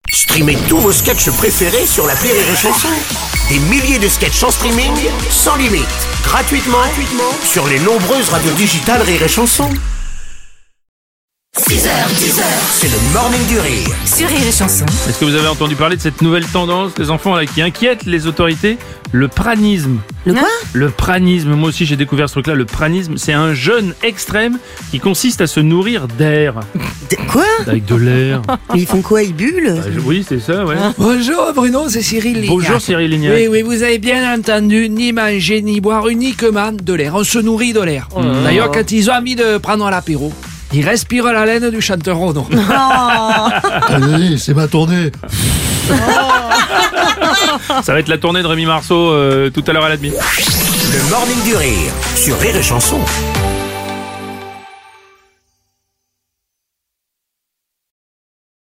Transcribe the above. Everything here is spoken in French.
Streamez tous vos sketchs préférés sur l'appli Rire et Chanson. Des milliers de sketchs en streaming, sans limite, gratuitement sur les nombreuses radios digitales Rire et Chanson. 6h, 10h, c'est le Morning du Rire sur Rire et Chanson. Est-ce que vous avez entendu parler de cette nouvelle tendance des enfants là, qui inquiète les autorités? Le pranisme. Le quoi? Le pranisme, moi aussi j'ai découvert ce truc-là. Le pranisme, c'est un jeûne extrême qui consiste à se nourrir d'air. Quoi? Avec de l'air. Mais ils font quoi? Ils bullent? Oui, c'est ça, ouais. Bonjour Bruno, c'est Cyril Lignac. Bonjour Cyril Lignac. Oui, vous avez bien entendu, ni manger ni boire, uniquement de l'air. On se nourrit de l'air. D'ailleurs, quand ils ont envie de prendre l'apéro, ils respirent la laine du chanteur Renaud. Allez, c'est ma tournée. Ça va être la tournée de Rémi Marceau tout à l'heure à la demi. Le Morning du Rire sur Rire et Chanson.